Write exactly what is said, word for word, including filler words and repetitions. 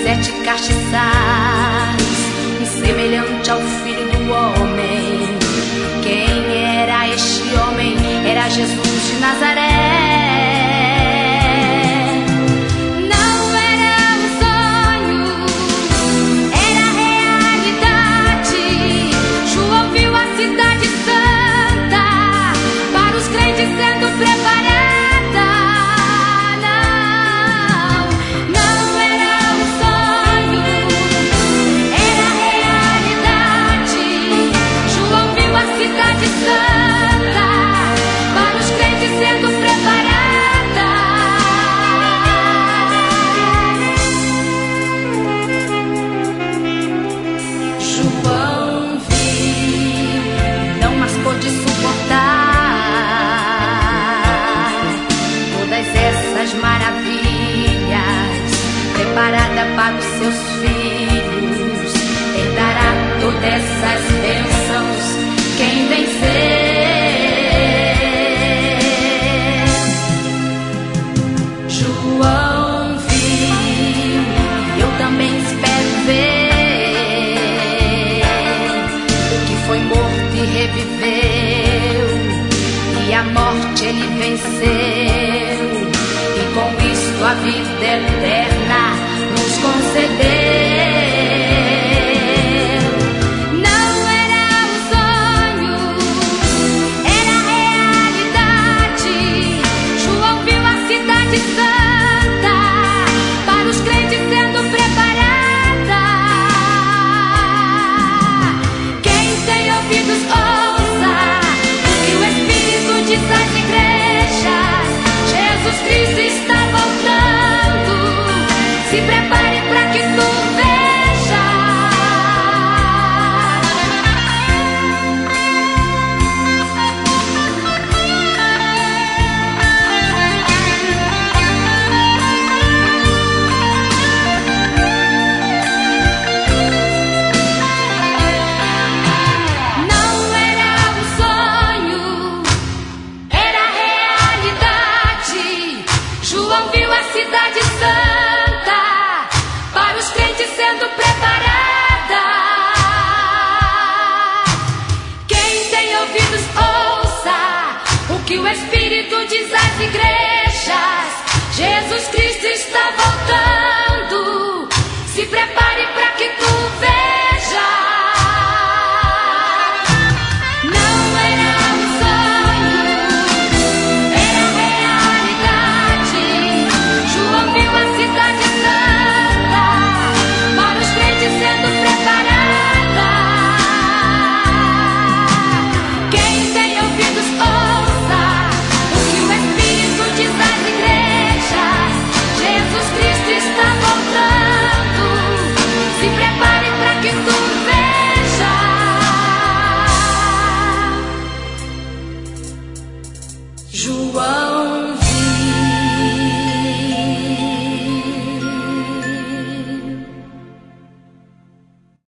sete castiçais, semelhante ao Filho do Homem. Quem era este homem? Era Jesus de Nazaré. Para os seus filhos, herdará todas essas bênçãos. Quem vencer, João viu, eu também espero ver, que foi morto e reviveu, e a morte ele venceu, e com isto a vida eterna nos concedeu. Não era um sonho, era realidade. João viu a cidade santa, para os crentes sendo preparada. Quem tem ouvidos ouça o que o Espírito diz às igrejas. Jesus Cristo está voltando. Se prepare para que tu Não era um sonho, era realidade. João viu a cidade santa, para os crentes sendo preparada. Quem tem ouvidos ouça o que o Espírito diz às igrejas. Jesus Cristo está voltando. Se prepare para que tu veja. Não era um sonho, era realidade. João viu a cidade santa, para os crentes sendo preparada. Quem tem ouvidos ouça o que o Espírito diz às igrejas. Jesus Cristo está voltando. Se prepare para que tu veja. João